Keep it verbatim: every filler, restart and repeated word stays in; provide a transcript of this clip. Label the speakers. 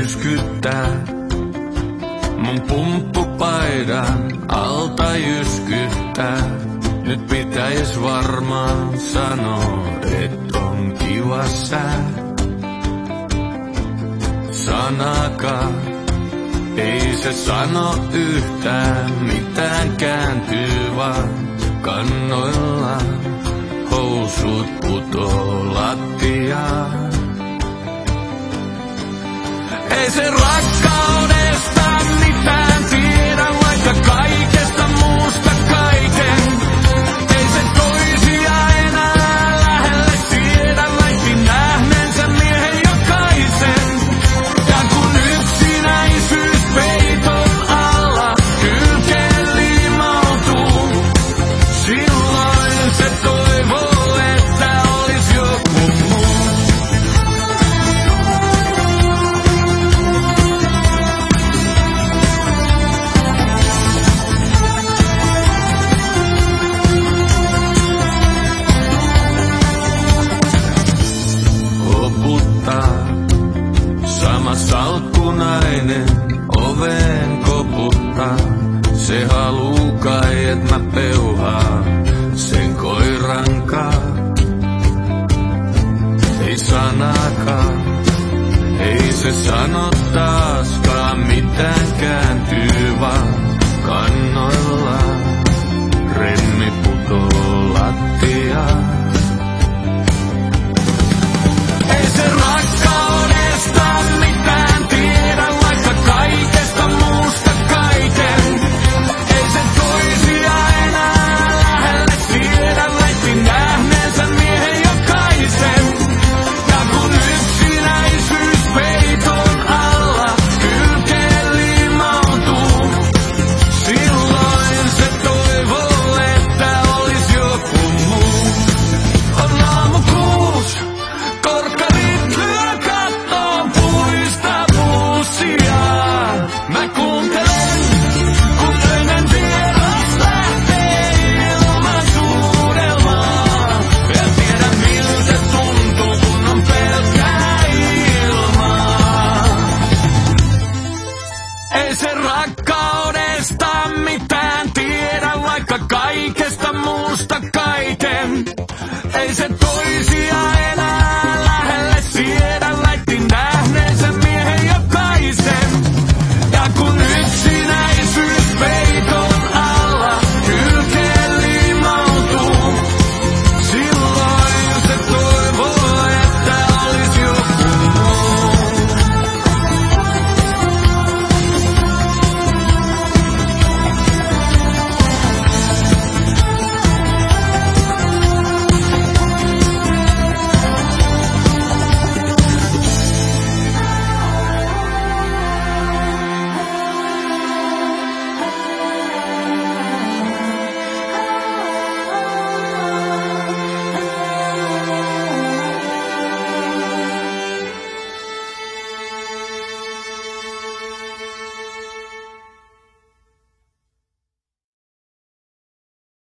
Speaker 1: yskyttää. Mun pumppupaidan alta jyskyttää. Nyt pitäis varmaan sanoa, et on kiva sää. Sanakaan ei se sano yhtään mitään, kääntyy vaan kannoillaan. Housut putoo lattiaan. Ei se rakkaudesta mitään tiedä, vaikka kaikesta muusta kaiken. Ei se toisia enää lähelle siedä, väitti nähneensä miehen jokaisen. Ja kun yksinäisyys peiton alla kylkeen liimautuu, silloin se toivoo, että olis joku muu. Sama salkkunainen oveen koputtaa. Se haluu kai, et mä peuhaan sen koirankaan. Ei sanakaan, ei se sano taaskaan mitään, kääntyy vaan kannoillaan. Remmi putoo lattiaan. Ei se rakkaudesta mitään tiedä, vaikka kaikesta muusta kaiken. Ei se toisia enää lähelle siedä, väitti nähneensä miehen jokaisen. Ja kun yksinäisyys peiton alla kylkeen liimautuu, silloin se toivoo, että olis joku muu. On aamu kuus. Korkkarit lyö kattoon puista puusia. Mä kuuntelen, kun öinen vieras lähtee ilman suudelmaa. En tiedä miltä tuntuu, kun on pelkkää ilmaa. Ei se rakkaudesta mitään tiedä, vaikka kaikesta muusta kaiken. Ei se toisia